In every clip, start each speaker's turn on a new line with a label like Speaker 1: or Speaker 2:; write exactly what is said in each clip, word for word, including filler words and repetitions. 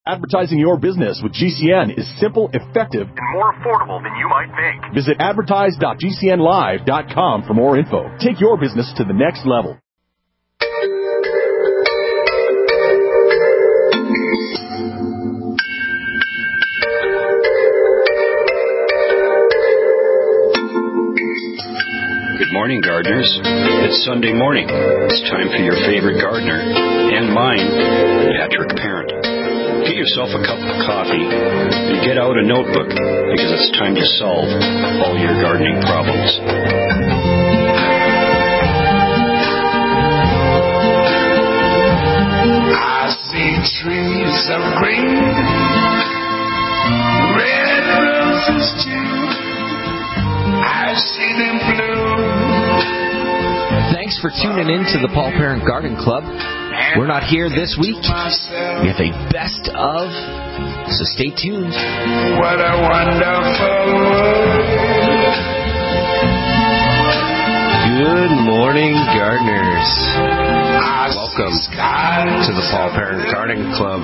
Speaker 1: Advertising your business with G C N is simple, effective,
Speaker 2: and more affordable than you might think.
Speaker 1: Visit advertise dot g c n live dot com for more info. Take your business to the next level.
Speaker 3: Good morning, gardeners. It's Sunday morning. It's time for your favorite gardener and mine, Patrick Parent. Get yourself a cup of coffee and get out a notebook because it's time to solve all your gardening problems.
Speaker 4: I see trees of green, red roses too. I see them blue.
Speaker 5: Thanks for tuning in to the Paul Parent Garden Club. We're not here this week. We have a best of, so stay tuned.
Speaker 4: What a wonderful world.
Speaker 6: Good morning, gardeners. Welcome to the Paul Parent Garden Club.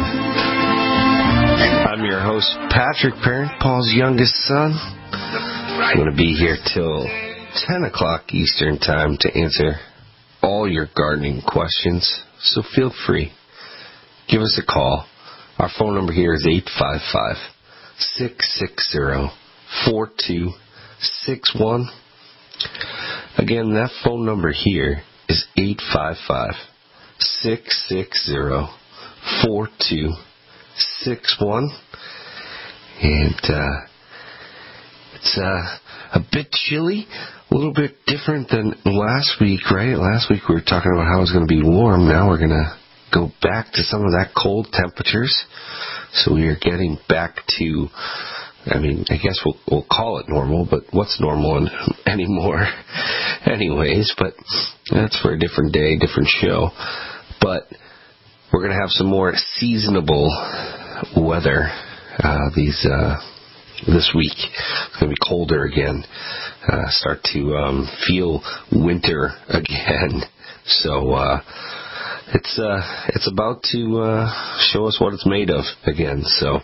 Speaker 6: I'm your host, Patrick Parent, Paul's youngest son. I'm going to be here till ten o'clock Eastern Time to answer all your gardening questions. So feel free. Give us a call. Our phone number here is eight five five, six six zero, four two six one. Again, that phone number here is eight five five, six six zero, four two six one. And uh, it's uh, a bit chilly. A little bit different than last week, right? Last week we were talking about how it's going to be warm. Now we're going to go back to some of that cold temperatures. So we are getting back to, I mean, I guess we'll, we'll call it normal, but what's normal anymore anyways? But that's for a different day, different show. But we're going to have some more seasonable weather uh, these uh this week. It's going to be colder again. Uh, start to um, feel winter again. So uh, it's uh, it's about to uh, show us what it's made of again. So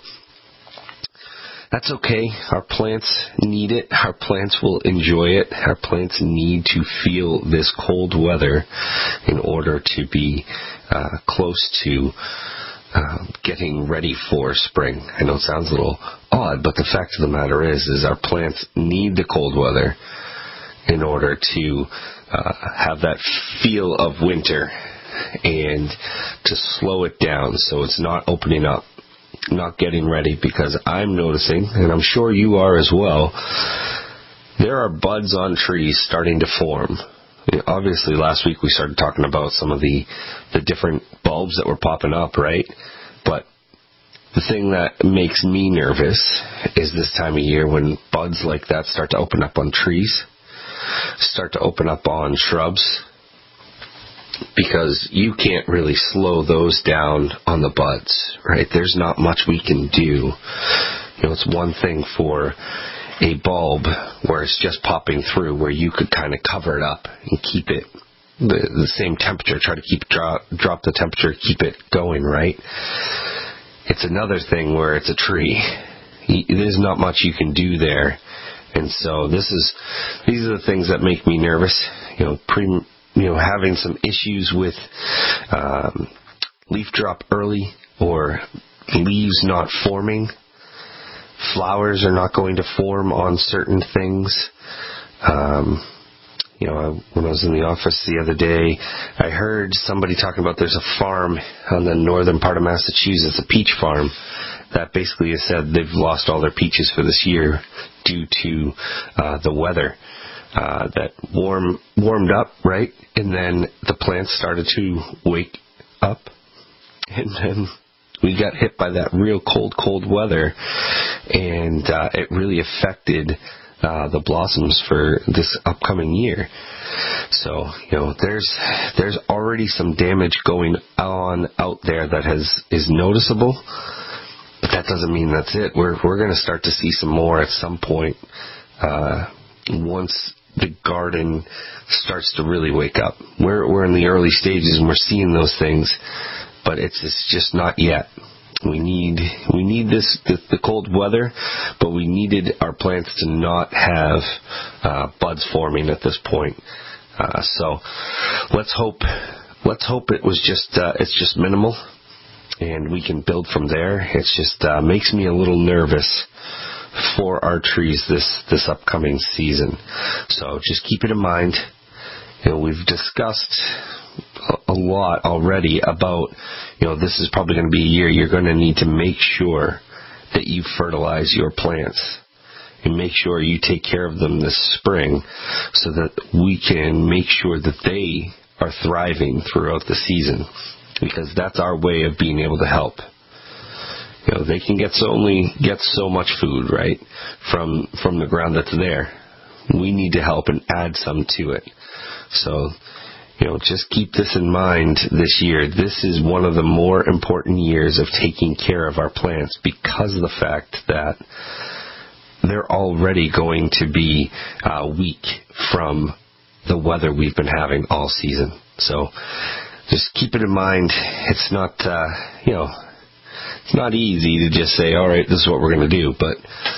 Speaker 6: that's okay. Our plants need it. Our plants will enjoy it. Our plants need to feel this cold weather in order to be uh, close to Uh, getting ready for spring. I know it sounds a little odd, but the fact of the matter is, is our plants need the cold weather in order to uh, have that feel of winter and to slow it down so it's not opening up, not getting ready, because I'm noticing, and I'm sure you are as well, there are buds on trees starting to form. Obviously, last week we started talking about some of the, the different bulbs that were popping up, right? But the thing that makes me nervous is this time of year when buds like that start to open up on trees, start to open up on shrubs, because you can't really slow those down on the buds, right? There's not much we can do. You know, it's one thing for a bulb where it's just popping through, where you could kind of cover it up and keep it the, the same temperature, try to keep drop, drop the temperature, keep it going, right? It's another thing where it's a tree. There's not much you can do there. And so this is these are the things that make me nervous. You know, pre, you know, having some issues with um, leaf drop early or leaves not forming. Flowers are not going to form on certain things. Um, you know, when I was in the office the other day, I heard somebody talking about there's a farm on the northern part of Massachusetts, a peach farm, that basically has said they've lost all their peaches for this year due to uh, the weather. Uh, that warm warmed up, right? And then the plants started to wake up. And then we got hit by that real cold, cold weather, and uh, it really affected uh, the blossoms for this upcoming year. So, you know, there's there's already some damage going on out there that has is noticeable, but that doesn't mean that's it. We're we're going to start to see some more at some point uh, once the garden starts to really wake up. We're we're in the early stages and we're seeing those things, but it's it's just not yet. We need we need this the, the cold weather, but we needed our plants to not have uh, buds forming at this point. Uh, so let's hope let's hope it was just uh, it's just minimal, and we can build from there. It just uh, makes me a little nervous for our trees this this upcoming season. So just keep it in mind. You know, we've discussed a lot already about, you know, this is probably going to be a year you're going to need to make sure that you fertilize your plants and make sure you take care of them this spring so that we can make sure that they are thriving throughout the season, because that's our way of being able to help. You know, they can get so only get so much food, right, from from the ground that's there. We need to help and add some to it. So, you know, just keep this in mind this year. This is one of the more important years of taking care of our plants because of the fact that they're already going to be uh, weak from the weather we've been having all season. So just keep it in mind. It's not, uh, you know, it's not easy to just say, all right, this is what we're going to do, but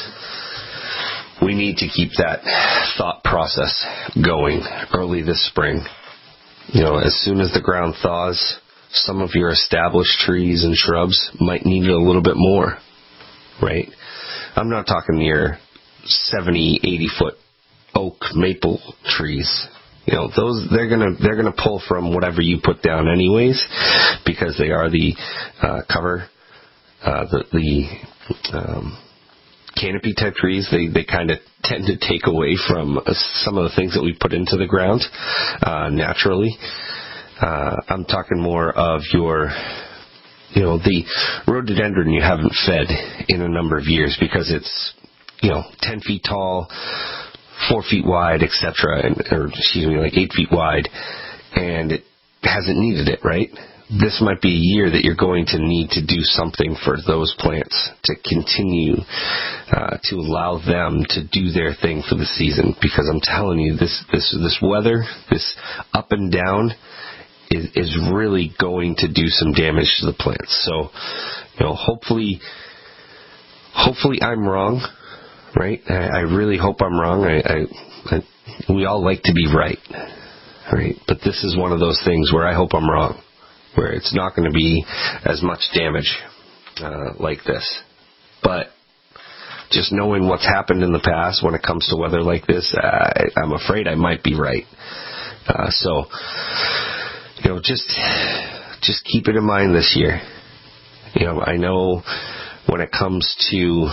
Speaker 6: we need to keep that thought process going early this spring. You know, as soon as the ground thaws, some of your established trees and shrubs might need it a little bit more, right? I'm not talking your seventy, eighty foot oak maple trees. You know, those, they're gonna, they're gonna pull from whatever you put down anyways, because they are the, uh, cover, uh, the, the, um, canopy type trees. They, they kind of tend to take away from uh, some of the things that we put into the ground, uh, naturally. Uh, I'm talking more of your, you know, the rhododendron you haven't fed in a number of years because it's, you know, ten feet tall, four feet wide, et cetera, and, or excuse me, like eight feet wide, and it hasn't needed it, right? This might be a year that you're going to need to do something for those plants to continue uh, to allow them to do their thing for the season. Because I'm telling you, this this this weather, this up and down, is is really going to do some damage to the plants. So, you know, hopefully, hopefully I'm wrong, right? I, I really hope I'm wrong. I, I, I we all like to be right, right? But this is one of those things where I hope I'm wrong, where it's not going to be as much damage uh, like this. But just knowing what's happened in the past when it comes to weather like this, I, I'm afraid I might be right. Uh, so, you know, just just keep it in mind this year. You know, I know when it comes to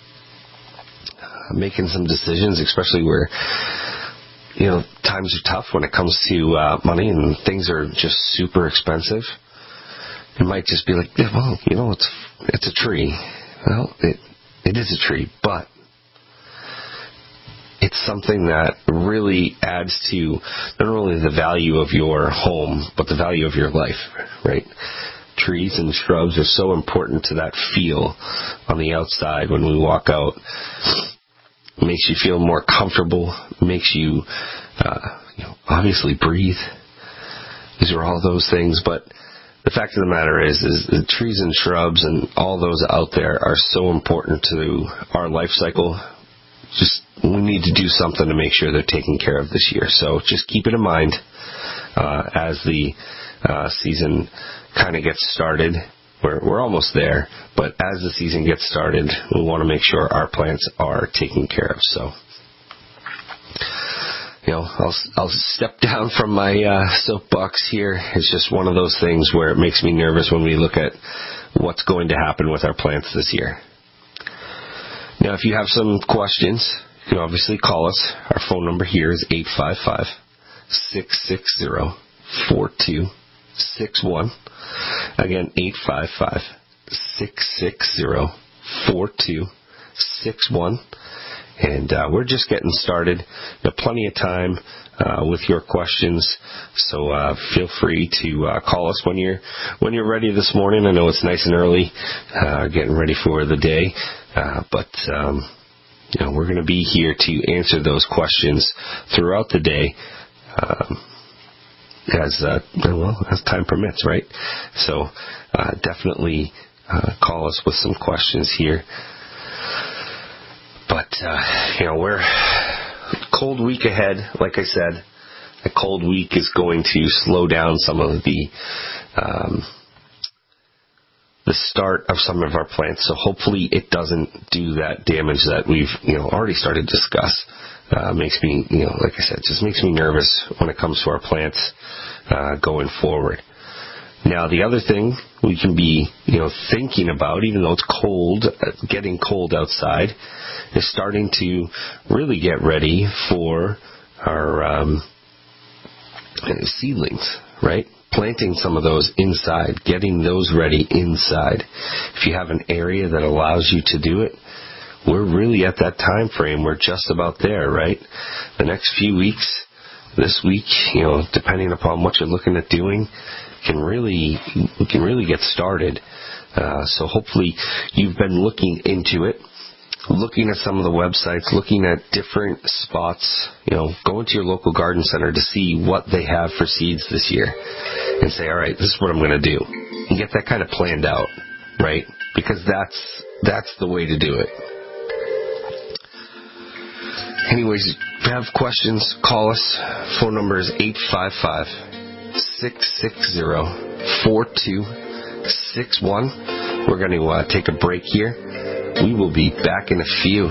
Speaker 6: making some decisions, especially where, you know, times are tough when it comes to uh, money and things are just super expensive. It might just be like, yeah, well, you know, it's it's a tree. Well, it it is a tree, but it's something that really adds to not only the value of your home, but the value of your life, right? Trees and shrubs are so important to that feel on the outside when we walk out. It makes you feel more comfortable, makes you, uh, you know, obviously breathe. These are all those things, but the fact of the matter is, is the trees and shrubs and all those out there are so important to our life cycle. Just, we need to do something to make sure they're taken care of this year. So just keep it in mind, uh, as the, uh, season kind of gets started. We're, we're almost there, but as the season gets started, we want to make sure our plants are taken care of. So, you know, I'll, I'll step down from my uh, soapbox here. It's just one of those things where it makes me nervous when we look at what's going to happen with our plants this year. Now, if you have some questions, you can obviously call us. Our phone number here is eight five five, six six zero, four two six one. Again, eight five five, six six zero, four two six one. And uh, we're just getting started. You have plenty of time uh, with your questions, so uh, feel free to uh, call us when you're when you're ready this morning. I know it's nice and early, uh, getting ready for the day, uh, but um, you know, we're going to be here to answer those questions throughout the day. Um, as uh, well as time permits, right? So uh, definitely uh, call us with some questions here. But, uh, you know, we're cold week ahead. Like I said, a cold week is going to slow down some of the um, the start of some of our plants. So hopefully it doesn't do that damage that we've, you know, already started to discuss. Uh, makes me, you know, like I said, just makes me nervous when it comes to our plants uh, going forward. Now, the other thing we can be, you know, thinking about, even though it's cold, getting cold outside, is starting to really get ready for our um, seedlings, right? Planting some of those inside, getting those ready inside. If you have an area that allows you to do it, we're really at that time frame. We're just about there, right? The next few weeks, this week, you know, depending upon what you're looking at doing, can really we can really get started. Uh, so hopefully you've been looking into it, looking at some of the websites, looking at different spots, you know, go into your local garden center to see what they have for seeds this year and say, all right, this is what I'm going to do. And get that kind of planned out, right? Because that's that's the way to do it. Anyways, if you have questions, call us. Phone number is eight five five, six six zero, four two six one. We're going to uh, take a break here. We will be back in a few.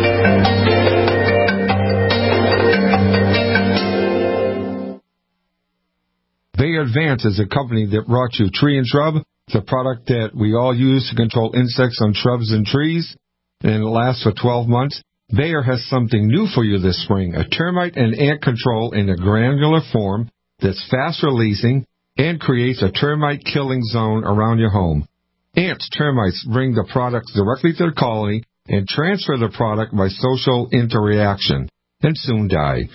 Speaker 7: Bayer Advance is a company that brought you Tree and Shrub, the product that we all use to control insects on shrubs and trees, and it lasts for twelve months. Bayer has something new for you this spring, a termite and ant control in a granular form that's fast releasing and creates a termite killing zone around your home. Ants, termites bring the product directly to the colony and transfer the product by social interaction, and soon die.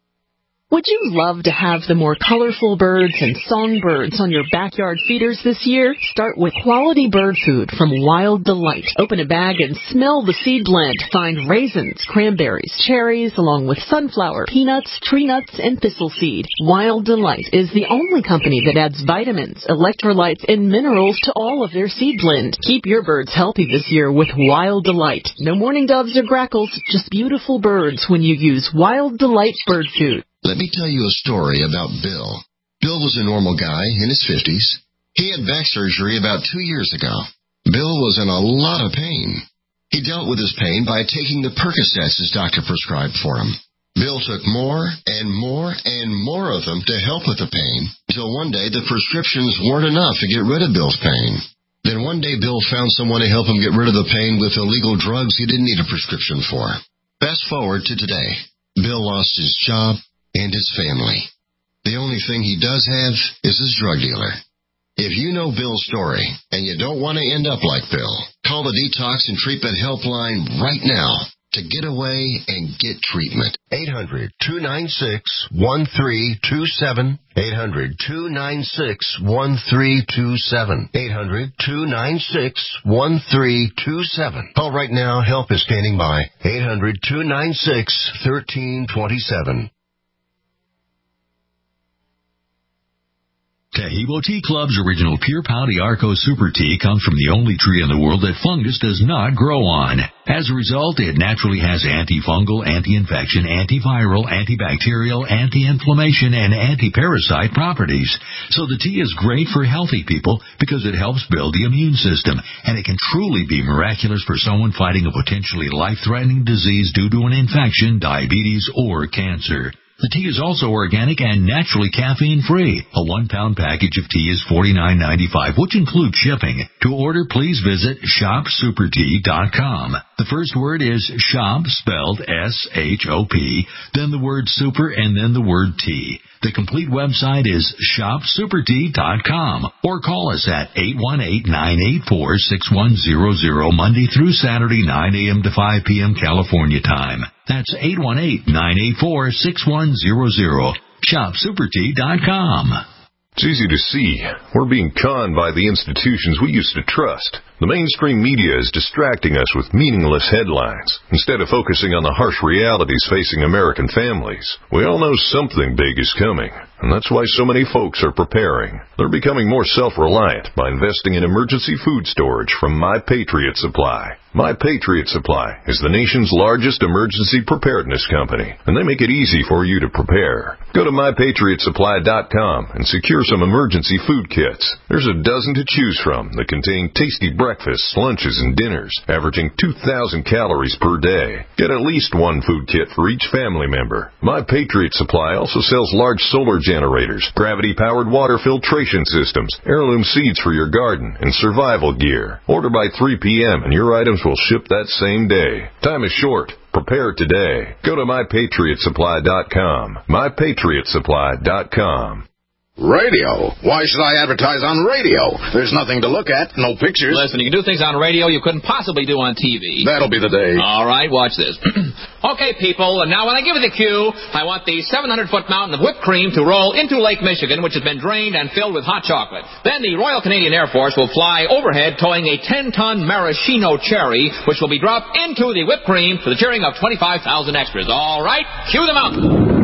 Speaker 8: Would you love to have the more colorful birds and songbirds on your backyard feeders this year? Start with quality bird food from Wild Delight. Open a bag and smell the seed blend. Find raisins, cranberries, cherries, along with sunflower, peanuts, tree nuts, and thistle seed. Wild Delight is the only company that adds vitamins, electrolytes, and minerals to all of their seed blend. Keep your birds healthy this year with Wild Delight. No mourning doves or grackles, just beautiful birds when you use Wild Delight bird food.
Speaker 9: Let me tell you a story about Bill. Bill was a normal guy in his fifties. He had back surgery about two years ago. Bill was in a lot of pain. He dealt with his pain by taking the Percocets his doctor prescribed for him. Bill took more and more and more of them to help with the pain, until one day the prescriptions weren't enough to get rid of Bill's pain. Then one day Bill found someone to help him get rid of the pain with illegal drugs he didn't need a prescription for. Fast forward to today. Bill lost his job and his family. The only thing he does have is his drug dealer. If you know Bill's story and you don't want to end up like Bill, call the Detox and Treatment Helpline right now to get away and get treatment.
Speaker 10: eight hundred, two nine six, one three two seven. eight hundred, two nine six, one three two seven. eight hundred, two nine six, one three two seven. Call right now. Help is standing by. eight hundred, two nine six, one three two seven.
Speaker 11: Taheebo Tea Club's original Pure Pouty Arco Super Tea comes from the only tree in the world that fungus does not grow on. As a result, it naturally has antifungal, anti-infection, antiviral, antibacterial, anti-inflammation, and anti-parasite properties. So the tea is great for healthy people because it helps build the immune system, and it can truly be miraculous for someone fighting a potentially life-threatening disease due to an infection, diabetes, or cancer. The tea is also organic and naturally caffeine-free. A one-pound package of tea is forty-nine ninety-five, which includes shipping. To order, please visit shop super tea dot com. The first word is shop, spelled S H O P, then the word super, and then the word tea. The complete website is shop super tea dot com, or call us at eight one eight, nine eight four, six one zero zero, Monday through Saturday, nine a.m. to five p.m. California time. That's eight one eight, nine eight four, six one zero zero. shop super tea dot com.
Speaker 12: It's easy to see. We're being conned by the institutions we used to trust. The mainstream media is distracting us with meaningless headlines instead of focusing on the harsh realities facing American families. We all know something big is coming, and that's why so many folks are preparing. They're becoming more self-reliant by investing in emergency food storage from My Patriot Supply. My Patriot Supply is the nation's largest emergency preparedness company, and they make it easy for you to prepare. Go to my patriot supply dot com and secure some emergency food kits. There's a dozen to choose from that contain tasty breakfasts, lunches, and dinners, averaging two thousand calories per day. Get at least one food kit for each family member. My Patriot Supply also sells large solar generators, gravity-powered water filtration systems, heirloom seeds for your garden, and survival gear. Order by three p.m. and your items will ship that same day. Time is short. Prepare today. Go to my patriot supply dot com. my patriot supply dot com.
Speaker 13: Radio? Why should I advertise on radio? There's nothing to look at, no pictures.
Speaker 14: Listen, you can do things on radio you couldn't possibly do on T V.
Speaker 13: That'll be the day.
Speaker 14: All right, watch this. Okay, people, and now when I give you the cue, I want the seven hundred foot mountain of whipped cream to roll into Lake Michigan, which has been drained and filled with hot chocolate. Then the Royal Canadian Air Force will fly overhead towing a ten ton maraschino cherry, which will be dropped into the whipped cream for the cheering of twenty-five thousand extras. All right, cue the mountain.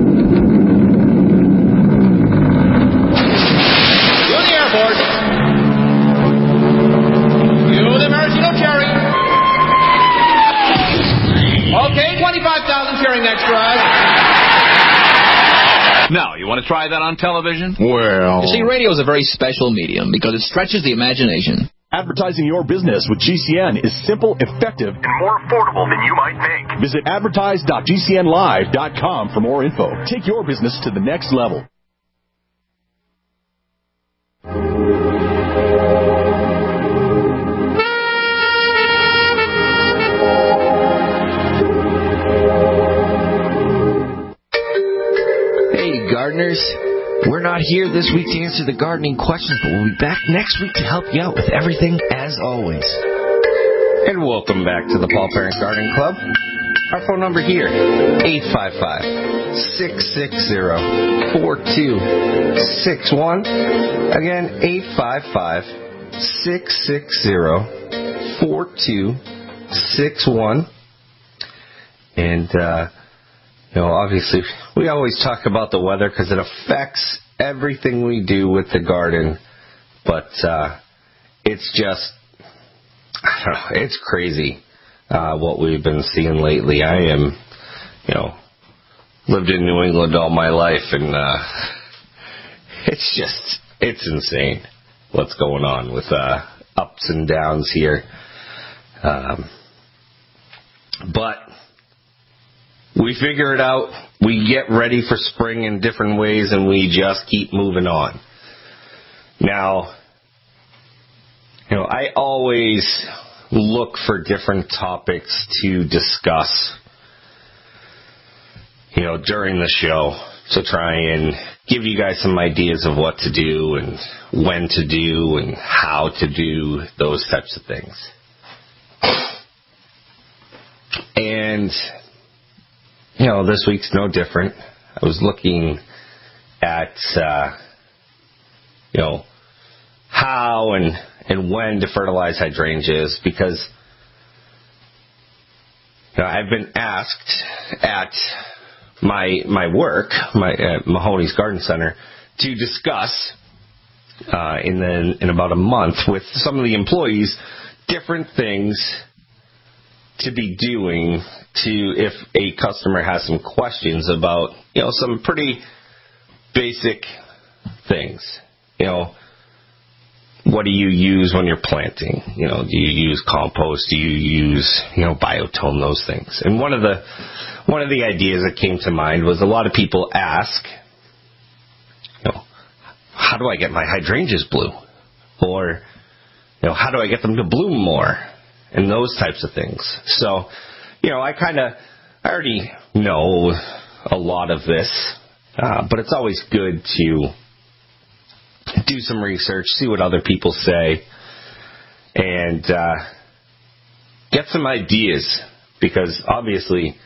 Speaker 14: Okay, twenty-five thousand cheering extras. Now, you want to try that on television?
Speaker 13: Well...
Speaker 14: You see, radio is a very special medium because it stretches the imagination.
Speaker 1: Advertising your business with G C N is simple, effective,
Speaker 2: and more affordable than you might think.
Speaker 1: Visit advertise dot g c n live dot com for more info. Take your business to the next level.
Speaker 6: Gardeners, we're not here this week to answer the gardening questions, but we'll be back next week to help you out with everything as always. And welcome back to the Paul Parent Gardening Club. Our phone number here, eight five five, six six zero, four two six one. Again, eight five five, six six zero, four two six one. And, uh, you know, obviously, we always talk about the weather because it affects everything we do with the garden. But uh, it's just, I don't know, it's crazy uh, what we've been seeing lately. I am, you know, lived in New England all my life, and uh, it's just, it's insane what's going on with uh, ups and downs here. Um, but we figure it out. We get ready for spring in different ways, and we just keep moving on. Now, you know, I always look for different topics to discuss, you know, during the show to try and give you guys some ideas of what to do and when to do and how to do those types of things. And you know, this week's no different. I was looking at, uh, you know, how and, and when to fertilize hydrangeas because, you know, I've been asked at my my work, my at Mahoney's Garden Center, to discuss uh, in the, in about a month with some of the employees different things to be doing to if a customer has some questions about, you know, some pretty basic things. You know, what do you use when you're planting? You know, do you use compost? Do you use, you know, biotone, those things? And one of the one of the ideas that came to mind was a lot of people ask, you know, how do I get my hydrangeas blue? Or, you know, how do I get them to bloom more? And those types of things. So, you know, I kind of, I already know a lot of this, uh, but it's always good to do some research, see what other people say, and uh, get some ideas, because obviously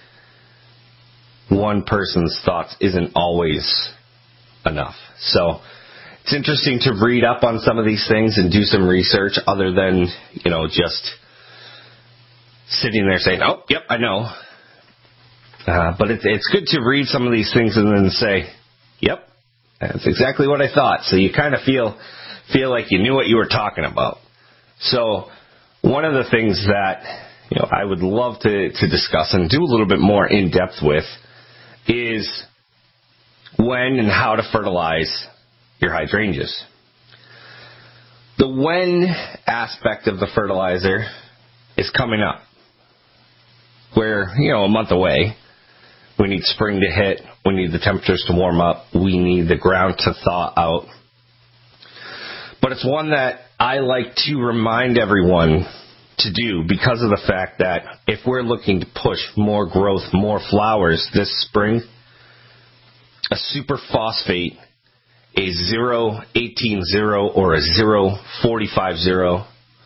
Speaker 6: one person's thoughts isn't always enough. So it's interesting to read up on some of these things and do some research other than, you know, just sitting there saying, oh, yep, I know. Uh, but it's, it's good to read some of these things and then say, yep, that's exactly what I thought. So you kind of feel feel like you knew what you were talking about. So one of the things that, you know, I would love to, to discuss and do a little bit more in depth with is when and how to fertilize your hydrangeas. The when aspect of the fertilizer is coming up. We're, you know, a month away. We need spring to hit. We need the temperatures to warm up. We need the ground to thaw out. But it's one that I like to remind everyone to do because of the fact that if we're looking to push more growth, more flowers this spring, a super phosphate, a zero eighteen zero or a zero forty-five zero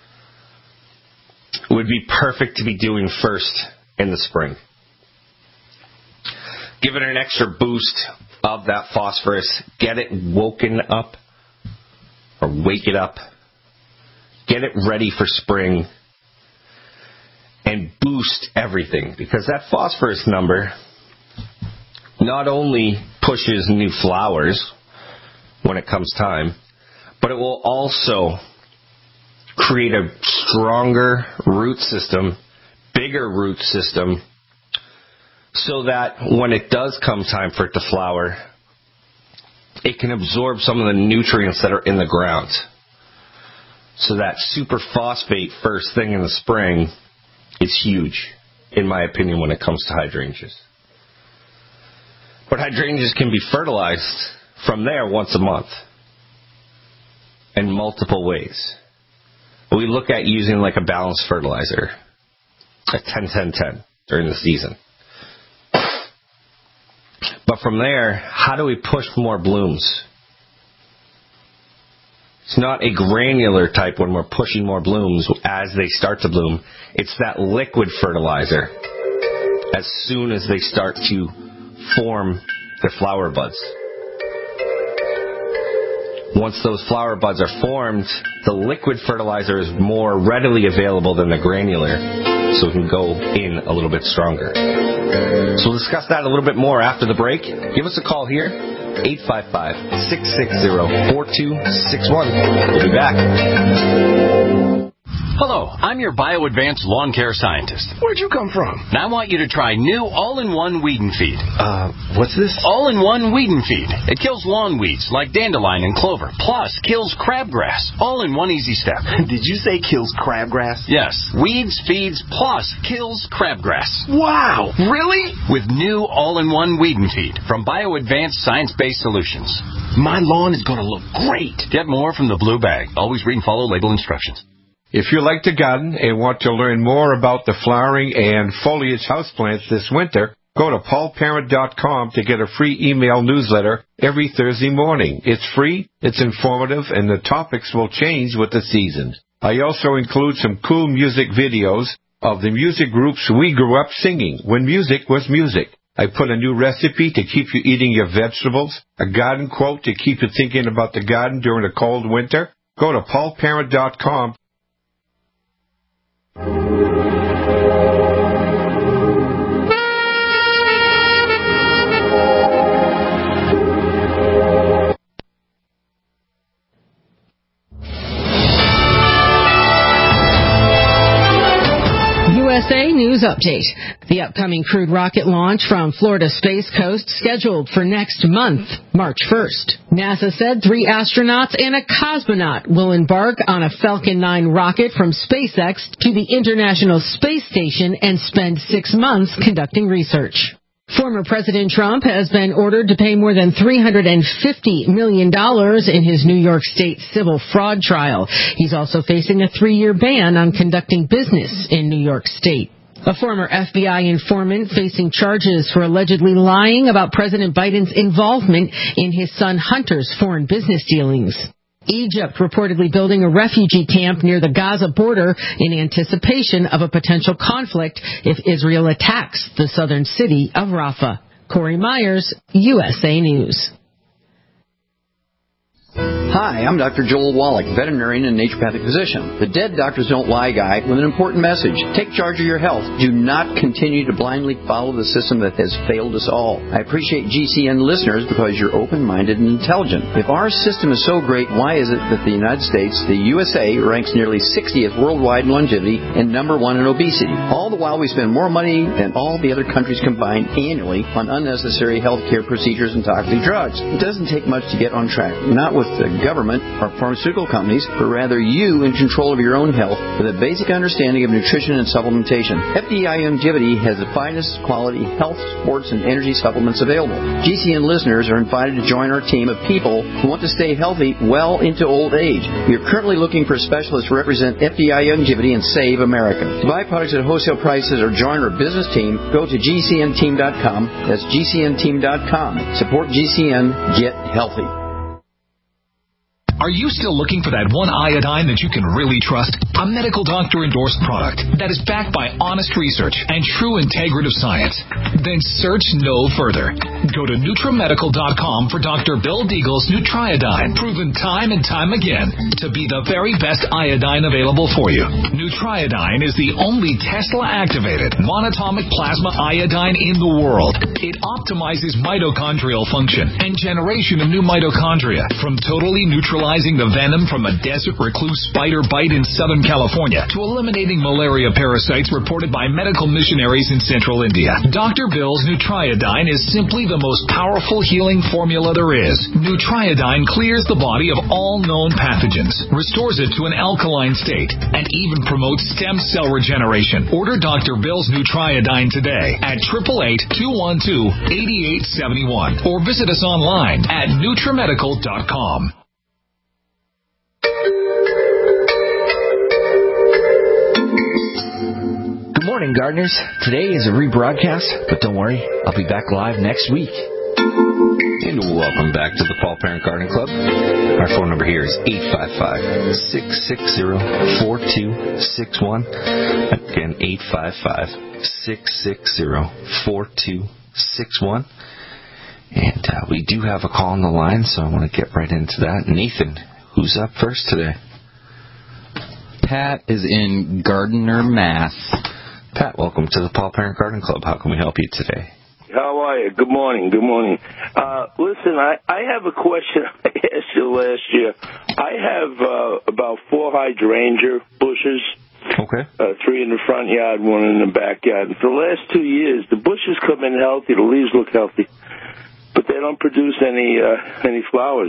Speaker 6: would be perfect to be doing first in the spring. Give it an extra boost of that phosphorus. Get it woken up or wake it up. Get it ready for spring and boost everything, because that phosphorus number not only pushes new flowers when it comes time, but it will also create a stronger root system, bigger root system, so that when it does come time for it to flower, it can absorb some of the nutrients that are in the ground. So that super phosphate first thing in the spring is huge, in my opinion, when it comes to hydrangeas. But hydrangeas can be fertilized from there once a month in multiple ways. We look at using like a balanced fertilizer, a ten ten ten during the season. But from there, how do we push more blooms? It's not a granular type when we're pushing more blooms as they start to bloom. It's that liquid fertilizer as soon as they start to form their flower buds. Once those flower buds are formed, the liquid fertilizer is more readily available than the granular, so it can go in a little bit stronger. So we'll discuss that a little bit more after the break. Give us a call here, eight five five, six six zero, four two six one. We'll be back.
Speaker 15: Hello, I'm your BioAdvanced lawn care scientist.
Speaker 10: Where'd you come from?
Speaker 15: And I want you to try new all-in-one weed and feed.
Speaker 10: Uh, what's this?
Speaker 15: All-in-one weed and feed. It kills lawn weeds like dandelion and clover, plus kills crabgrass. All in one easy step.
Speaker 10: Did you say kills crabgrass?
Speaker 15: Yes. Weeds, feeds, plus kills crabgrass.
Speaker 10: Wow! Really?
Speaker 15: With new all-in-one weed and feed from BioAdvanced science-based solutions.
Speaker 10: My lawn is going to look great.
Speaker 15: Get more from the blue bag. Always read and follow label instructions.
Speaker 7: If you like to garden and want to learn more about the flowering and foliage houseplants this winter, go to paul parent dot com to get a free email newsletter every Thursday morning. It's free, it's informative, and the topics will change with the seasons. I also include some cool music videos of the music groups we grew up singing when music was music. I put a new recipe to keep you eating your vegetables, a garden quote to keep you thinking about the garden during a cold winter. Go to paul parent dot com.
Speaker 8: U S A News Update. The upcoming crewed rocket launch from Florida Space Coast scheduled for next month, March first. NASA said three astronauts and a cosmonaut will embark on a Falcon nine rocket from SpaceX to the International Space Station and spend six months conducting research. Former President Trump has been ordered to pay more than three hundred fifty million dollars in his New York State civil fraud trial. He's also facing a three-year ban on conducting business in New York State. A former F B I informant facing charges for allegedly lying about President Biden's involvement in his son Hunter's foreign business dealings. Egypt reportedly building a refugee camp near the Gaza border in anticipation of a potential conflict if Israel attacks the southern city of Rafah. Corey Myers, U S A News.
Speaker 16: Hi, I'm Doctor Joel Wallach, veterinarian and naturopathic physician. The Dead Doctors Don't Lie guy with an important message. Take charge of your health. Do not continue to blindly follow the system that has failed us all. I appreciate G C N listeners because you're open-minded and intelligent. If our system is so great, why is it that the United States, the U S A, ranks nearly sixtieth worldwide in longevity and number one in obesity? All the while we spend more money than all the other countries combined annually on unnecessary health care procedures and toxic drugs. It doesn't take much to get on track. Not with the government or pharmaceutical companies, but rather you in control of your own health with a basic understanding of nutrition and supplementation. F D I Longevity has the finest quality health, sports, and energy supplements available. G C N listeners are invited to join our team of people who want to stay healthy well into old age. We are currently looking for specialists to represent F D I Longevity and Save America. To buy products at wholesale prices or join our business team, go to G C N team dot com. That's G C N team dot com. Support G C N. Get healthy.
Speaker 17: Are you still looking for that one iodine that you can really trust? A medical doctor-endorsed product that is backed by honest research and true integrative science? Then search no further. Go to Nutramedical dot com for Doctor Bill Deagle's Nutriodine, proven time and time again to be the very best iodine available for you. Nutriodine is the only Tesla-activated monatomic plasma iodine in the world. It optimizes mitochondrial function and generation of new mitochondria from totally neutralizing the venom from a desert recluse spider bite in Southern California to eliminating malaria parasites reported by medical missionaries in central India. Doctor Bill's Nutriodine is simply the most powerful healing formula there is. Nutriodine clears the body of all known pathogens, restores it to an alkaline state, and even promotes stem cell regeneration. Order Doctor Bill's Nutriodine today at eight eight eight, two one two, eight eight seven one or visit us online at Nutramedical dot com.
Speaker 5: Good morning, gardeners. Today is a rebroadcast, but don't worry, I'll be back live next week.
Speaker 6: And welcome back to the Paul Parent Garden Club. Our phone number here is eight five five, six six zero, four two six one. Again, eight five five, six six zero, four two six one. And uh, we do have a call on the line, so I want to get right into that. Nathan, who's up first today?
Speaker 18: Pat is in Gardner, Mass.
Speaker 6: Pat, welcome to the Paul Parent Garden Club. How can we help you today?
Speaker 19: How are you? Good morning. Good morning. Uh, listen, I, I have a question I asked you last year. I have uh, about four hydrangea bushes.
Speaker 6: Okay.
Speaker 19: Uh, three in the front yard, one in the backyard. And for the last two years, the bushes come in healthy, the leaves look healthy, but they don't produce any uh, any flowers.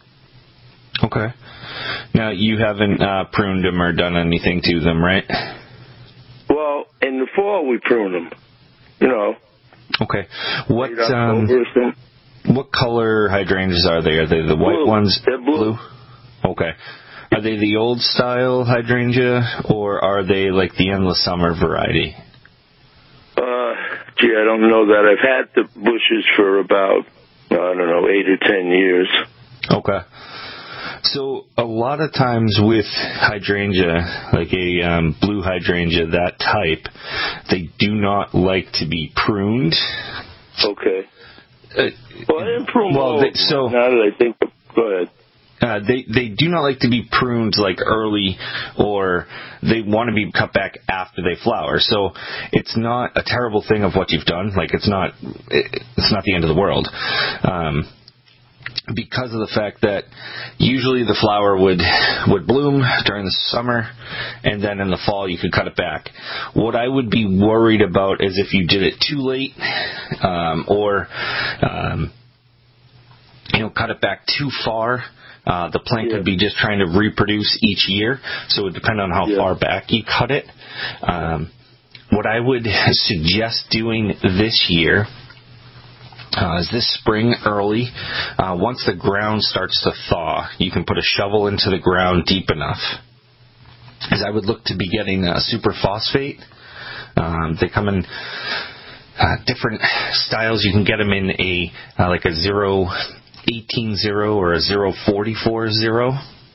Speaker 6: Okay. Now, you haven't uh, pruned them or done anything to them, right?
Speaker 19: Well, in the fall we prune them, you know.
Speaker 6: Okay. What um, what color hydrangeas are they? Are they the white
Speaker 19: blue.
Speaker 6: ones?
Speaker 19: They're blue.
Speaker 6: blue. Okay. Are they the old style hydrangea, or are they like the endless summer variety?
Speaker 19: Uh, gee, I don't know that. I've had the bushes for about, I don't know, eight or ten years.
Speaker 6: Okay. So a lot of times with hydrangea, like a um, blue hydrangea, that type, they do not like to be pruned.
Speaker 19: Okay.
Speaker 6: Uh,
Speaker 19: well, I didn't prune
Speaker 6: well,
Speaker 19: all
Speaker 6: they, so
Speaker 19: now that I think, go ahead.
Speaker 6: Uh, they they do not like to be pruned like early, or they want to be cut back after they flower. So it's not a terrible thing of what you've done. Like it's not it, it's not the end of the world. Um, because of the fact that usually the flower would would bloom during the summer, and then in the fall you could cut it back. What I would be worried about is if you did it too late, um, or um, you know, cut it back too far. Uh, the plant yeah. could be just trying to reproduce each year, so it would depend on how yeah. far back you cut it. Um, what I would suggest doing this year uh, is this spring early, uh, once the ground starts to thaw, you can put a shovel into the ground deep enough. As I would look to be getting a super phosphate. Um, they come in uh, different styles. You can get them in a uh, like a zero. eighteen zero or a zero forty-four zero?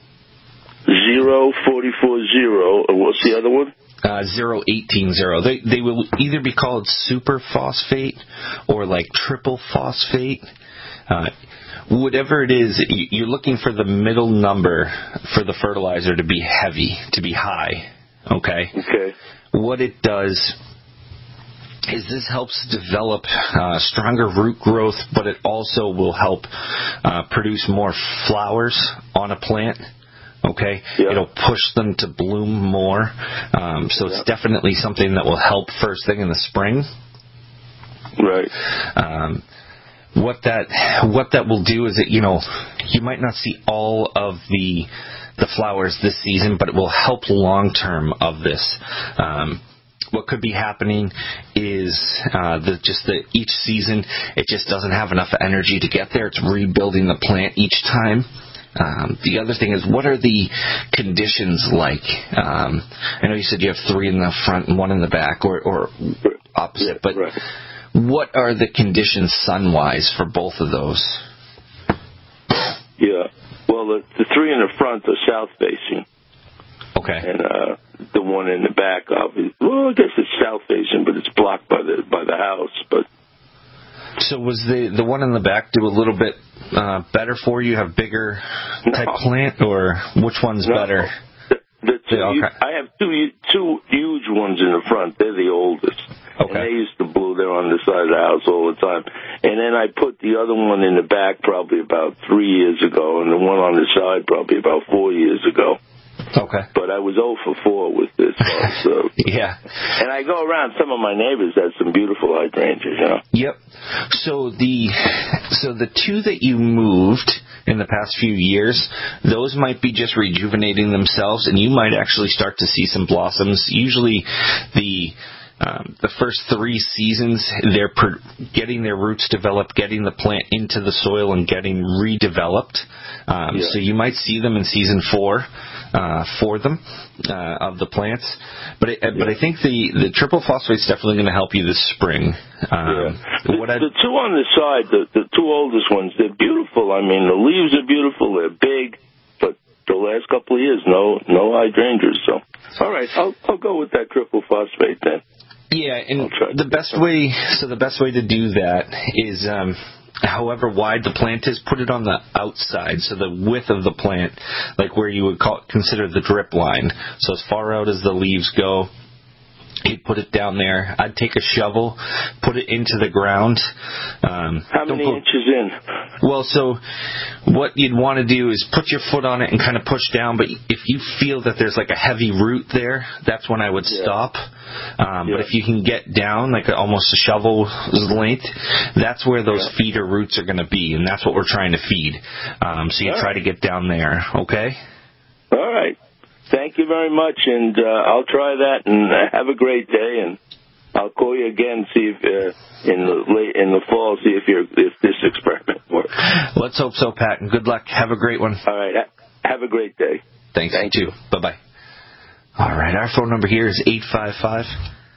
Speaker 19: zero forty-four zero. What's the other one?
Speaker 6: Uh, zero eighteen zero. They they will either be called super phosphate or like triple phosphate. Uh, whatever it is, you're looking for the middle number for the fertilizer to be heavy, to be high. Okay?
Speaker 19: Okay.
Speaker 6: What it does is this helps develop uh, stronger root growth, but it also will help uh, produce more flowers on a plant. Okay, yeah. It'll push them to bloom more. Um, so it's yeah. definitely something that will help first thing in the spring.
Speaker 19: Right.
Speaker 6: Um, what that what that will do is that, you know, you might not see all of the the flowers this season, but it will help long term of this. Um, what could be happening is uh, the, just that each season it just doesn't have enough energy to get there. It's rebuilding the plant each time. Um, the other thing is, what are the conditions like? Um, I know you said you have three in the front and one in the back, or, or opposite, but
Speaker 19: right.
Speaker 6: what are the conditions sun-wise for both of those?
Speaker 19: Yeah. Well, the, the three in the front are south-facing.
Speaker 6: Okay.
Speaker 19: And uh, the one in the back, obviously, well, I guess it's south-facing, but it's blocked by the by the house, but...
Speaker 6: So was the the one in the back do a little bit uh, better for you? Have bigger type no. plant, or which one's
Speaker 19: no.
Speaker 6: better?
Speaker 19: The, the two,
Speaker 6: yeah, okay.
Speaker 19: I have two two huge ones in the front. They're the oldest.
Speaker 6: Okay.
Speaker 19: And they used to blow there on the side of the house all the time. And then I put the other one in the back probably about three years ago, and the one on the side probably about four years ago.
Speaker 6: Okay.
Speaker 19: But I was oh for four with this one, so.
Speaker 6: Yeah.
Speaker 19: And I go around, some of my neighbors have some beautiful hydrangeas, you know.
Speaker 6: Yep. So the so the two that you moved in the past few years, those might be just rejuvenating themselves, and you might actually start to see some blossoms. Usually the Um, the first three seasons, they're per- getting their roots developed, getting the plant into the soil, and getting redeveloped. Um, yeah. So you might see them in season four uh, for them uh, of the plants. But it, yeah. but I think the, the triple phosphate is definitely going to help you this spring. Um,
Speaker 19: yeah.
Speaker 6: what
Speaker 19: the, the two on the side, the, the two oldest ones, they're beautiful. I mean, the leaves are beautiful. They're big. But the last couple of years, no no hydrangeas. So, all right, I'll I'll go with that triple phosphate then.
Speaker 6: Yeah, and the best way, so the best way to do that is, um, however wide the plant is, put it on the outside, so the width of the plant, like where you would call, consider the drip line. So as far out as the leaves go, you'd put it down there. I'd take a shovel, put it into the ground. Um,
Speaker 19: How many go, inches in?
Speaker 6: Well, so what you'd want to do is put your foot on it and kind of push down, but if you feel that there's like a heavy root there, that's when I would yeah. stop. Um, yeah. But if you can get down, like a, almost a shovel's length, that's where those yeah. feeder roots are going to be, and that's what we're trying to feed. Um, so you All try right. to get down there, okay?
Speaker 19: All right. Thank you very much, and uh, I'll try that, and uh, have a great day, and I'll call you again, see if uh, in the late in the fall, see if you're if this experiment works.
Speaker 6: Let's hope so, Pat, and good luck. Have a great one.
Speaker 19: All right. Ha- have a great day.
Speaker 6: Thanks. Thank you. Bye bye. All right. Our phone number here is eight five five,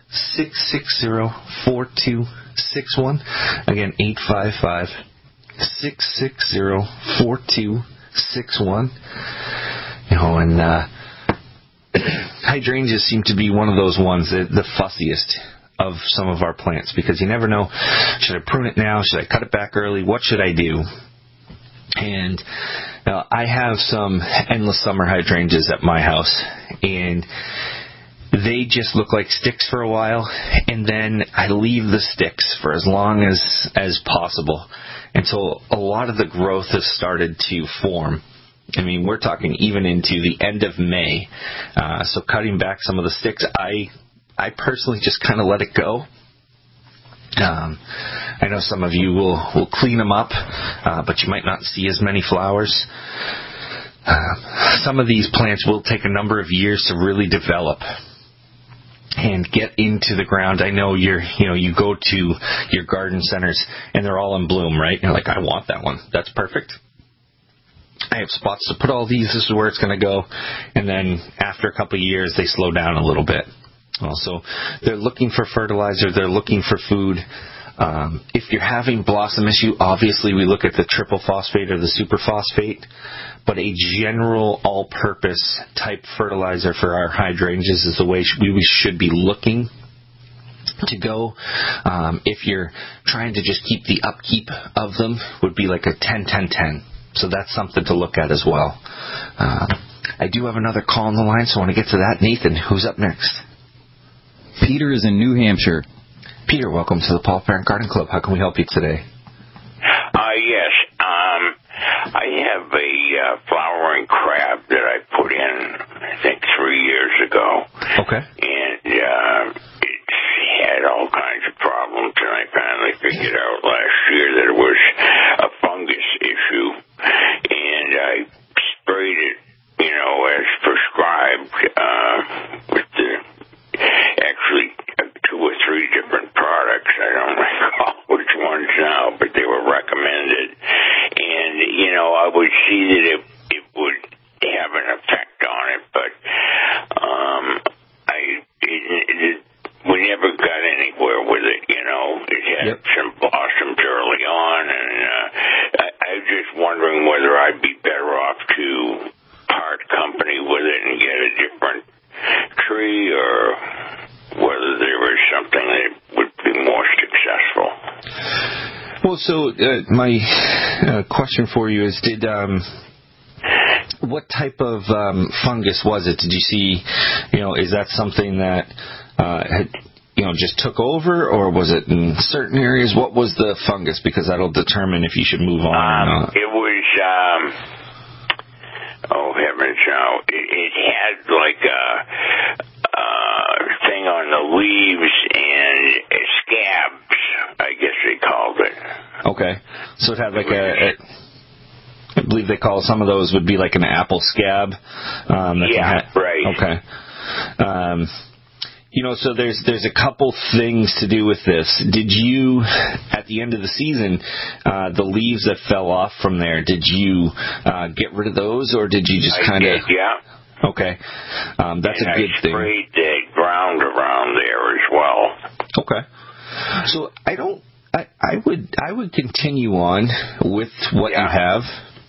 Speaker 6: six six zero, four two six one. Again, eight five five, six six zero, four two six one. You know, and uh, hydrangeas seem to be one of those ones, that the fussiest of some of our plants, because you never know, should I prune it now? Should I cut it back early? What should I do? And uh, I have some endless summer hydrangeas at my house, and they just look like sticks for a while, and then I leave the sticks for as long as, as possible until a lot of the growth has started to form. I mean, we're talking even into the end of May. Uh, so cutting back some of the sticks, I I personally just kind of let it go. Um, I know some of you will, will clean them up, uh, but you might not see as many flowers. Uh, some of these plants will take a number of years to really develop and get into the ground. I know you're, you know, you go to your garden centers and they're all in bloom, right? And you're like, I want that one. That's perfect. I have spots to put all these. This is where it's going to go. And then after a couple of years, they slow down a little bit. Also, they're looking for fertilizer. They're looking for food. Um, if you're having blossom issue, obviously we look at the triple phosphate or the super phosphate. But a general all-purpose type fertilizer for our hydrangeas is the way we should be looking. to go. Um, if you're trying to just keep the upkeep of them, would be like a ten ten ten. So that's something to look at as well. Uh, I do have another call on the line, so I want to get to that. Nathan, who's up next?
Speaker 18: Peter is in New Hampshire.
Speaker 6: Peter, welcome to the Paul Parent Garden Club. How can we help you today?
Speaker 20: Uh, yes. Um, I have a uh, flowering crab that I put in, I think, three years ago.
Speaker 6: Okay.
Speaker 20: And uh, it's had all kinds of problems, and I finally figured out last year that it was a fungus issue. And I sprayed it, you know, as prescribed uh, with the, actually, two or three different products. I don't recall which ones now, but they were recommended. And, you know, I would see that it, it would have an effect on it, but um, I it, it, we never got anywhere with it, you know. It had yep. some blossoms early on, and uh, I, I was just wondering whether I'd be better off to part company with it and get a different tree, or whether there was something that would be more successful.
Speaker 6: Well, so uh, my uh, question for you is, did um, what type of um, fungus was it? Did you see, you know, is that something that uh, had, you know, just took over, or was it in certain areas? What was the fungus? Because that'll determine if you should move on
Speaker 20: um,
Speaker 6: or not.
Speaker 20: It was, um, oh heavens, no, it, it had like a uh, thing on the leaves and scabs, I guess they called it.
Speaker 6: Okay. So it had like a, a I believe they call some of those would be like an apple scab. Um, that
Speaker 20: yeah,
Speaker 6: ha-
Speaker 20: right.
Speaker 6: Okay. Um, you know, so there's there's a couple things to do with this. Did you, at the end of the season, uh, the leaves that fell off from there, did you uh, get rid of those, or did you just kind of...
Speaker 20: yeah.
Speaker 6: Okay. Um, that's
Speaker 20: and
Speaker 6: a good
Speaker 20: I
Speaker 6: thing.
Speaker 20: I sprayed the ground around there as well.
Speaker 6: Okay. So I don't... I, I would I would continue on with what
Speaker 20: yeah.
Speaker 6: you have.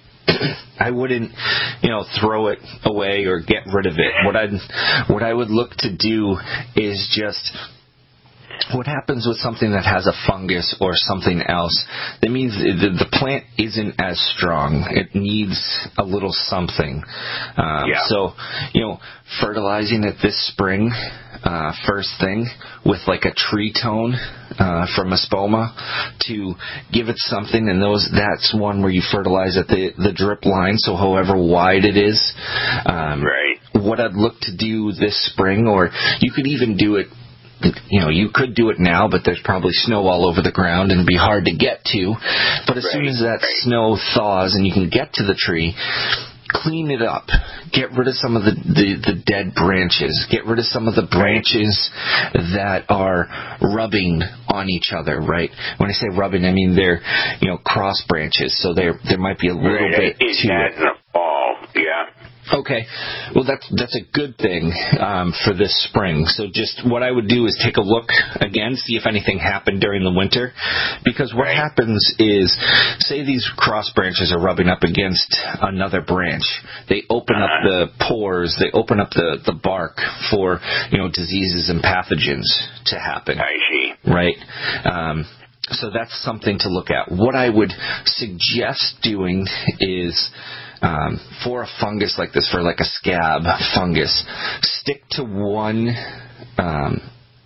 Speaker 6: I wouldn't, you know, throw it away or get rid of it. What I'd what I would look to do is just, what happens with something that has a fungus or something else, that means the, the plant isn't as strong. It needs a little something. Um,
Speaker 20: yeah.
Speaker 6: So, you know, fertilizing it this spring, uh, first thing, with like a tree tone uh, from Espoma to give it something. And those that's one where you fertilize at the, the drip line, so however wide it is. Um,
Speaker 20: right.
Speaker 6: What I'd look to do this spring, or you could even do it, you know, you could do it now, but there's probably snow all over the ground and it'd be hard to get to. But as right, soon as that right. snow thaws and you can get to the tree, clean it up. Get rid of some of the, the, the dead branches. Get rid of some of the branches that are rubbing on each other, right? When I say rubbing, I mean they're, you know, cross branches. So there there might be a little
Speaker 20: right.
Speaker 6: bit to
Speaker 20: it. In the fall, yeah.
Speaker 6: Okay. Well, that's that's a good thing um, for this spring. So just what I would do is take a look again, see if anything happened during the winter. Because what happens is, say these cross branches are rubbing up against another branch. They open up the pores. They open up the, the bark for, you know, diseases and pathogens to happen.
Speaker 20: I see.
Speaker 6: Right? Um, so that's something to look at. What I would suggest doing is... Um, for a fungus like this, for like a scab fungus, stick to one um,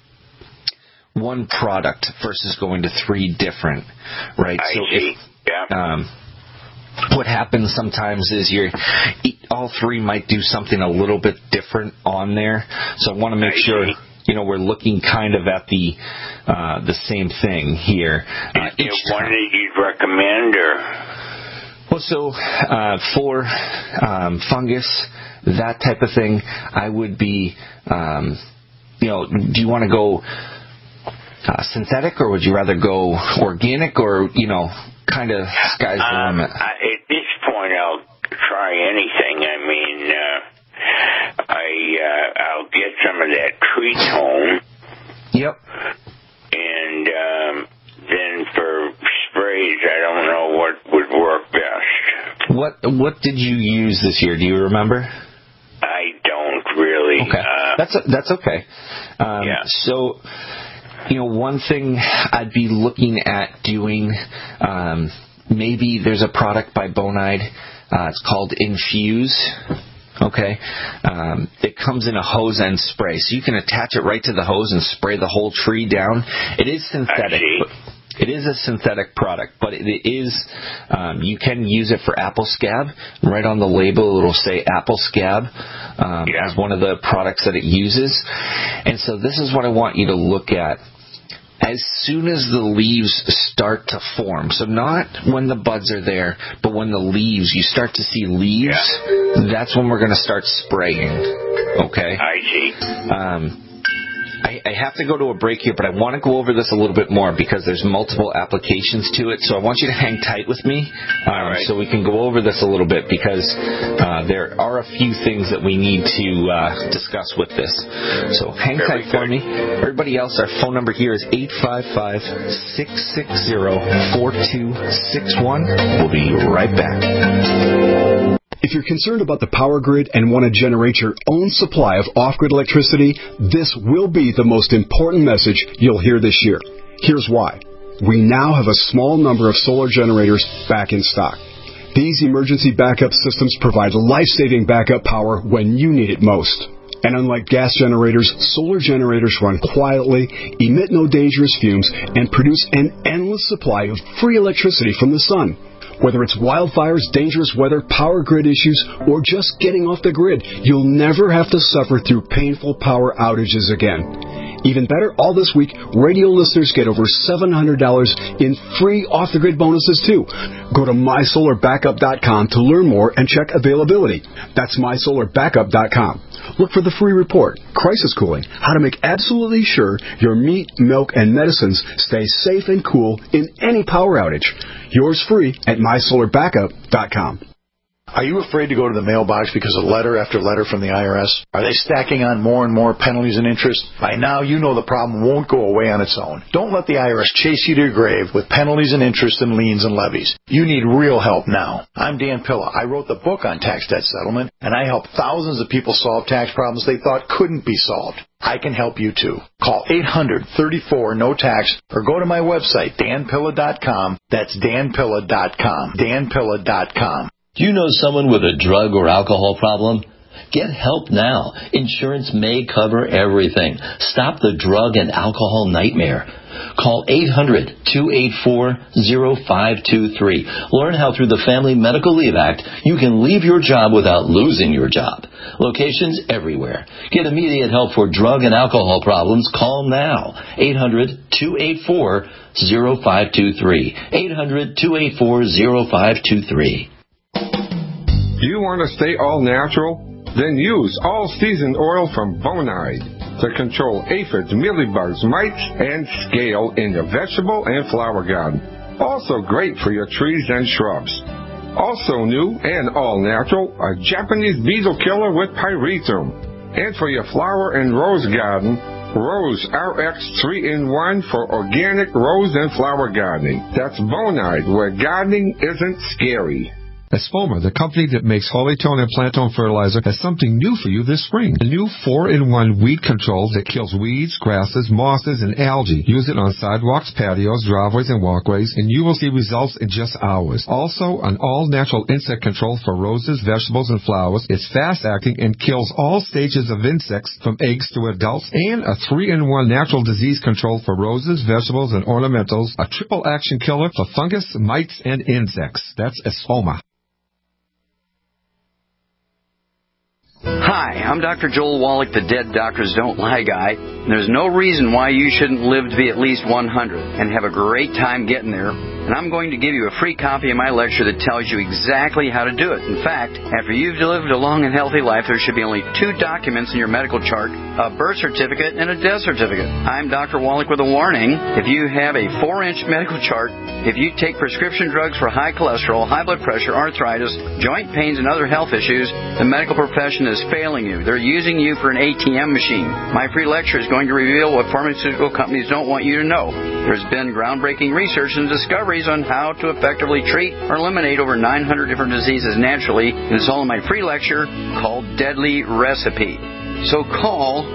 Speaker 6: one product versus going to three different, right?
Speaker 20: I
Speaker 6: so
Speaker 20: see.
Speaker 6: if
Speaker 20: yeah.
Speaker 6: um, what happens sometimes is you're all three might do something a little bit different on there. So I want to make
Speaker 20: I
Speaker 6: sure.
Speaker 20: See.
Speaker 6: You know, we're looking kind of at the uh, the same thing here. Uh,
Speaker 20: is there one that you'd recommend, or?
Speaker 6: Well, so uh, for um, fungus, that type of thing, I would be, um, you know, do you want to go uh, synthetic, or would you rather go organic, or, you know, kind of sky's the
Speaker 20: um,
Speaker 6: limit?
Speaker 20: I, at this point, I'll try anything. I mean, uh, I, uh, I'll get some of that tree tone.
Speaker 6: Yep.
Speaker 20: And um, then for sprays, I don't know what would work best.
Speaker 6: What What did you use this year? Do you remember?
Speaker 20: I don't really.
Speaker 6: Okay,
Speaker 20: uh,
Speaker 6: that's that's okay. Um,
Speaker 20: yeah.
Speaker 6: So
Speaker 5: you know, one thing I'd be looking at doing, um, maybe there's a product by Bonide. Uh, it's called Infuse. Okay, um, it comes in a hose end spray, so you can attach it right to the hose and spray the whole tree down. It is synthetic. It is a synthetic product, but it is, um, you can use it for apple scab. Right on the label, it'll say apple scab um, yeah. as one of the products that it uses. And so this is what I want you to look at. As soon as the leaves start to form, so not when the buds are there, but when the leaves, you start to see leaves, yeah. that's when we're going to start spraying. Okay?
Speaker 20: I see.
Speaker 5: Um, I, I have to go to a break here, but I want to go over this a little bit more because there's multiple applications to it. So I want you to hang tight with me um, right. so we can go over this a little bit because uh, there are a few things that we need to uh, discuss with this. So hang Very tight good. for me. Everybody else, our phone number here is eight five five, six six zero, four two six one. We'll be right back.
Speaker 21: If you're concerned about the power grid and want to generate your own supply of off-grid electricity, this will be the most important message you'll hear this year. Here's why. We now have a small number of solar generators back in stock. These emergency backup systems provide life-saving backup power when you need it most. And unlike gas generators, solar generators run quietly, emit no dangerous fumes, and produce an endless supply of free electricity from the sun. Whether it's wildfires, dangerous weather, power grid issues, or just getting off the grid, you'll never have to suffer through painful power outages again. Even better, all this week, radio listeners get over seven hundred dollars in free off-the-grid bonuses, too. Go to my solar backup dot com to learn more and check availability. That's my solar backup dot com. Look for the free report, Crisis Cooling, how to make absolutely sure your meat, milk, and medicines stay safe and cool in any power outage. Yours free at my solar backup dot com.
Speaker 22: Are you afraid to go to the mailbox because of letter after letter from the I R S? Are they stacking on more and more penalties and interest? By now, you know the problem won't go away on its own. Don't let the I R S chase you to your grave with penalties and interest and liens and levies. You need real help now. I'm Dan Pilla. I wrote the book on tax debt settlement, and I help thousands of people solve tax problems they thought couldn't be solved. I can help you too. Call eight hundred, thirty-four, no tax or go to my website, dan pilla dot com. That's dan pilla dot com. dan pilla dot com.
Speaker 23: Do you know someone with a drug or alcohol problem? Get help now. Insurance may cover everything. Stop the drug and alcohol nightmare. Call eight hundred, two eight four, zero five two three. Learn how through the Family Medical Leave Act you can leave your job without losing your job. Locations everywhere. Get immediate help for drug and alcohol problems. Call now. eight hundred, two eight four, zero five two three. eight hundred, two eight four, zero five two three.
Speaker 7: Do you want to stay all natural? Then use all-season oil from Bonide to control aphids, mealybugs, mites, and scale in your vegetable and flower garden. Also great for your trees and shrubs. Also new and all-natural, a Japanese beetle killer with pyrethrum. And for your flower and rose garden, Rose R X three in one for organic rose and flower gardening. That's Bonide, where gardening isn't scary. Espoma, the company that makes Holytone and Plantone fertilizer, has something new for you this spring. A new four in one weed control that kills weeds, grasses, mosses, and algae. Use it on sidewalks, patios, driveways, and walkways, and you will see results in just hours. Also, an all-natural insect control for roses, vegetables, and flowers. It's fast-acting and kills all stages of insects from eggs to adults. And a three in one natural disease control for roses, vegetables, and ornamentals. A triple-action killer for fungus, mites, and insects. That's Espoma.
Speaker 16: Hi, I'm Doctor Joel Wallach, the Dead Doctors Don't Lie guy. There's no reason why you shouldn't live to be at least one hundred and have a great time getting there. And I'm going to give you a free copy of my lecture that tells you exactly how to do it. In fact, after you've lived a long and healthy life, there should be only two documents in your medical chart, a birth certificate and a death certificate. I'm Doctor Wallach with a warning. If you have a four-inch medical chart, if you take prescription drugs for high cholesterol, high blood pressure, arthritis, joint pains, and other health issues, the medical profession is failing you. They're using you for an A T M machine. My free lecture is going to reveal what pharmaceutical companies don't want you to know. There's been groundbreaking research and discoveries on how to effectively treat or eliminate over nine hundred different diseases naturally. And it's all in my free lecture called Deadly Recipe. So call toll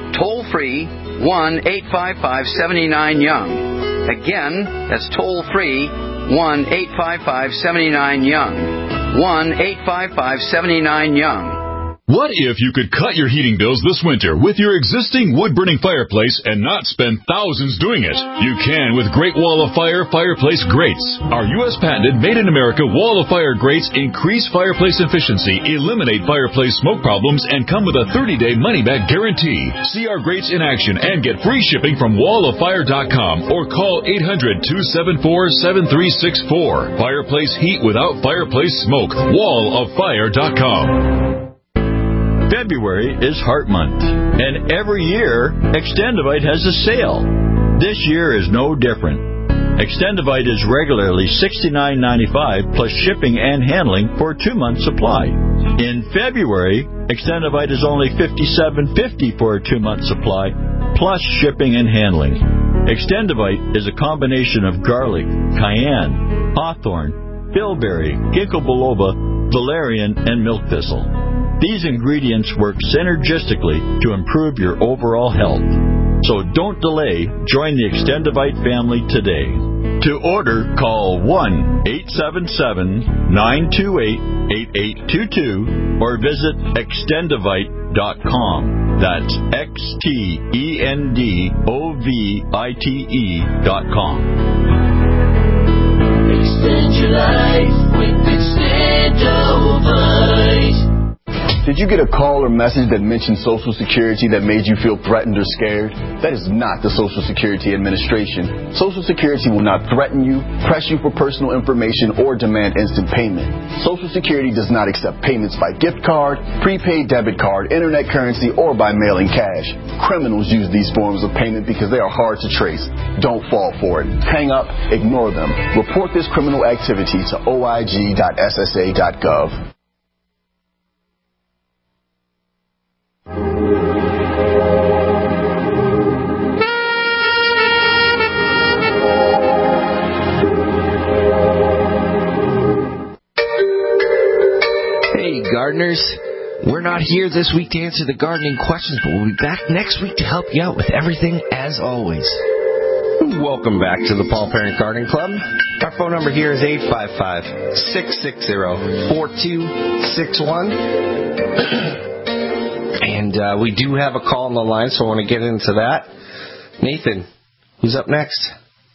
Speaker 16: toll-free one eight five five, seven nine, young. Again, that's toll-free one eight five five, seven nine, young. one eight five five, seven nine, young.
Speaker 1: What if you could cut your heating bills this winter with your existing wood-burning fireplace and not spend thousands doing it? You can with Great Wall of Fire fireplace grates. Our U S patented, made-in-America Wall of Fire grates increase fireplace efficiency, eliminate fireplace smoke problems, and come with a thirty-day money-back guarantee. See our grates in action and get free shipping from wall of fire dot com or call eight hundred, two seven four, seven three six four. Fireplace heat without fireplace smoke. wall of fire dot com.
Speaker 3: February is Heart Month, and every year, Extendivite has a sale. This year is no different. Extendivite is regularly sixty-nine ninety-five plus shipping and handling for a two-month supply. In February, Extendivite is only fifty-seven fifty for a two-month supply plus shipping and handling. Extendivite is a combination of garlic, cayenne, hawthorn, bilberry, ginkgo biloba, valerian, and milk thistle. These ingredients work synergistically to improve your overall health. So don't delay. Join the Extendivite family today. To order, call one eight seven seven, nine two eight, eight eight two two or visit extendivite dot com. That's X T E N D O V I T E dot com.
Speaker 4: Extend your life with Extendivite.
Speaker 9: Did you get a call or message that mentioned Social Security that made you feel threatened or scared? That is not the Social Security Administration. Social Security will not threaten you, press you for personal information, or demand instant payment. Social Security does not accept payments by gift card, prepaid debit card, internet currency, or by mailing cash. Criminals use these forms of payment because they are hard to trace. Don't fall for it. Hang up, ignore them. Report this criminal activity to O I G dot S S A dot gov.
Speaker 6: Gardeners, we're not here this week to answer the gardening questions, but we'll be back next week to help you out with everything as always.
Speaker 5: Welcome back to the Paul Parent Gardening Club. Our phone number here is eight five five, six six zero, four two six one. And uh, we do have a call on the line, so I want to get into that. Nathan, who's up next?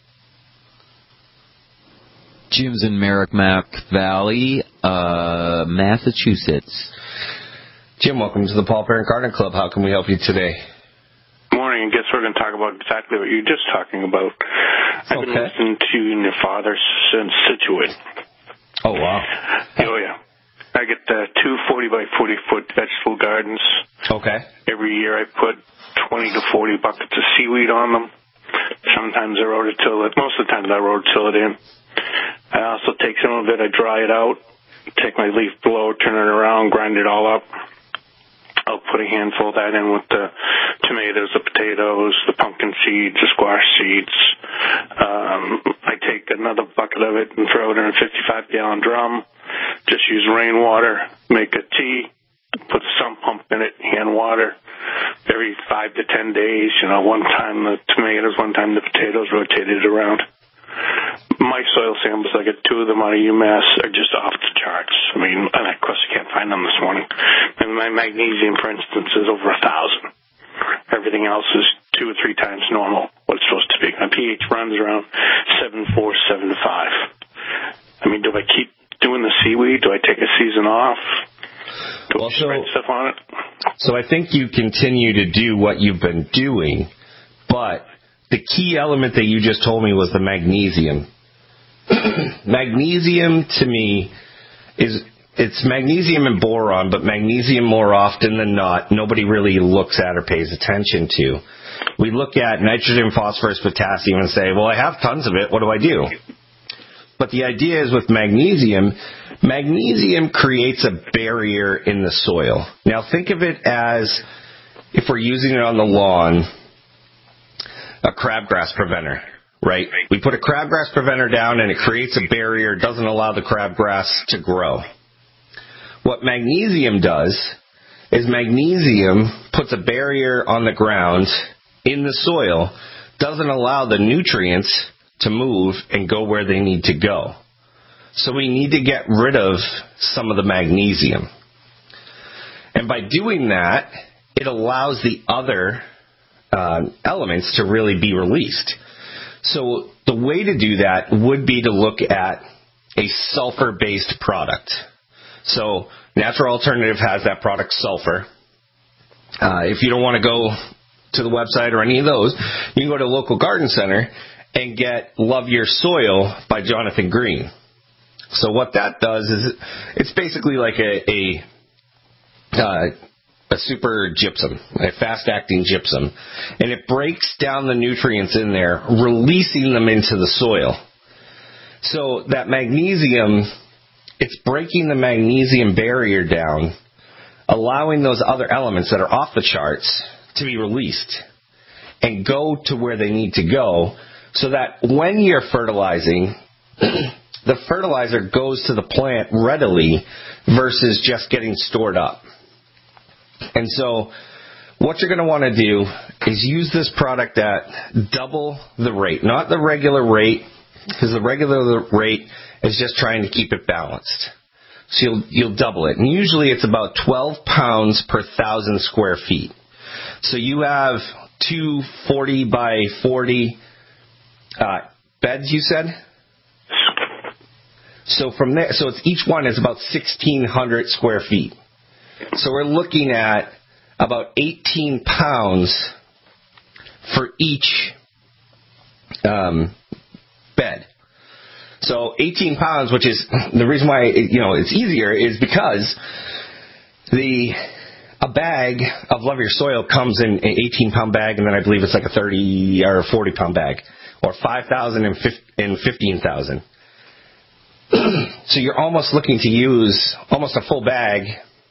Speaker 18: Jim's in Merrimack Valley, uh, Massachusetts.
Speaker 5: Jim, welcome to the Paul Parent Gardening Club. How can we help you today?
Speaker 24: Morning. I guess we're going to talk about exactly what you were just talking about. I've
Speaker 5: okay.
Speaker 24: been listening to you and your father since Situate.
Speaker 5: Oh, wow.
Speaker 24: Oh, yeah. I get the two forty by forty foot vegetable gardens.
Speaker 5: Okay.
Speaker 24: Every year I put twenty to forty buckets of seaweed on them. Sometimes I rototill it. Most of the time I rototill it in. I also take some of it, I dry it out, take my leaf blower, turn it around, grind it all up. I'll put a handful of that in with the tomatoes, the potatoes, the pumpkin seeds, the squash seeds. Um, I take another bucket of it and throw it in a fifty-five gallon drum. Just use rainwater, make a tea, put a sump pump in it, hand water. Every five to ten days, you know, one time the tomatoes, one time the potatoes, rotated around. My soil samples, I get two of them out of UMass, are just off the charts. I mean, and of course I can't find them this morning. And my magnesium, for instance, is over a thousand. Everything else is two or three times normal, what it's supposed to be. My pH runs around seven four, seven five. I mean, do I keep doing the seaweed? Do I take a season off? Do
Speaker 5: well,
Speaker 24: I spread
Speaker 5: so,
Speaker 24: stuff on it?
Speaker 5: So I think you continue to do what you've been doing, but the key element that you just told me was the magnesium. Magnesium, to me, is it's magnesium and boron, but magnesium more often than not, nobody really looks at or pays attention to. We look at nitrogen, phosphorus, potassium and say, well, I have tons of it. What do I do? But the idea is with magnesium, magnesium creates a barrier in the soil. Now, think of it as, if we're using it on the lawn, a crabgrass preventer, right? We put a crabgrass preventer down and it creates a barrier, doesn't allow the crabgrass to grow. What magnesium does is magnesium
Speaker 6: puts a barrier on the ground in the soil, doesn't allow the nutrients to move and go where they need to go. So we need to get rid of some of the magnesium. And by doing that, it allows the other uh, elements to really be released. So the way to do that would be to look at a sulfur-based product. So Natural Alternative has that product, sulfur. Uh, if you don't want to go to the website or any of those, you can go to a local garden center and get Love Your Soil by Jonathan Green. So what that does is it's basically like a a, uh, a super gypsum, a fast-acting gypsum, and it breaks down the nutrients in there, releasing them into the soil. So that magnesium, it's breaking the magnesium barrier down, allowing those other elements that are off the charts to be released and go to where they need to go, so that when you're fertilizing, the fertilizer goes to the plant readily versus just getting stored up. And so what you're going to want to do is use this product at double the rate, not the regular rate, because the regular rate is just trying to keep it balanced. So you'll, you'll double it. And usually it's about twelve pounds per thousand square feet. So you have two forty by forty uh, beds, you said? So from there, so it's each one is about sixteen hundred square feet. So we're looking at about eighteen pounds for each um, bed. So eighteen pounds, which is the reason why it, you know it's easier, is because the a bag of Love Your Soil comes in an eighteen pound bag, and then I believe it's like a thirty or forty pound bag, or five thousand and fifteen thousand. So you're almost looking to use almost a full bag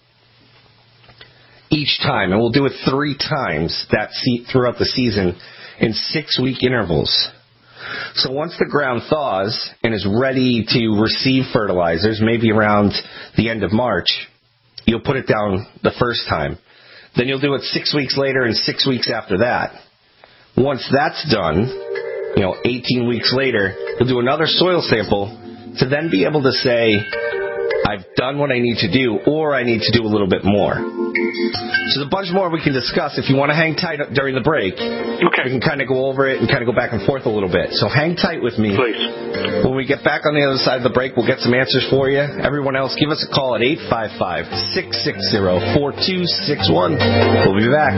Speaker 6: each time, and we'll do it three times that se- throughout the season in six-week intervals. So once the ground thaws and is ready to receive fertilizers, maybe around the end of March, you'll put it down the first time. Then you'll do it six weeks later and six weeks after that. Once that's done, you know, eighteen weeks later, you'll do another soil sample to then be able to say, I've done what I need to do, or I need to do a little bit more. So there's a bunch more we can discuss. If you want to hang tight during the break, okay, we can kind of go over it and kind of go back and forth a little bit. So hang tight with me.
Speaker 24: Please.
Speaker 6: When we get back on the other side of the break, we'll get some answers for you. Everyone else, give us a call at eight five five, six six zero, four two six one. We'll be back.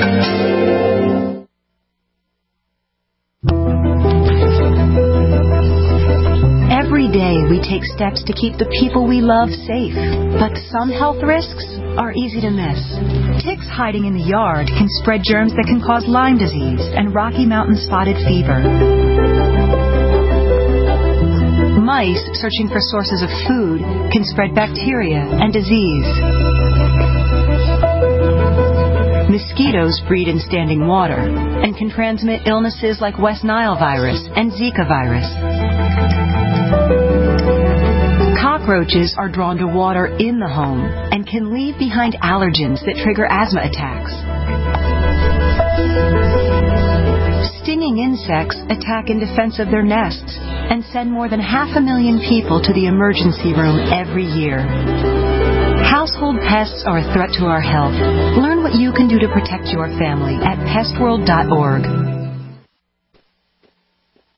Speaker 11: Every day we take steps to keep the people we love safe, but some health risks are easy to miss. Ticks hiding in the yard can spread germs that can cause Lyme disease and Rocky Mountain spotted fever. Mice searching for sources of food can spread bacteria and disease. Mosquitoes breed in standing water and can transmit illnesses like West Nile virus and Zika virus. Cockroaches are drawn to water in the home and can leave behind allergens that trigger asthma attacks. Stinging insects attack in defense of their nests and send more than half a million people to the emergency room every year. Household pests are a threat to our health. Learn what you can do to protect your family at pest world dot org.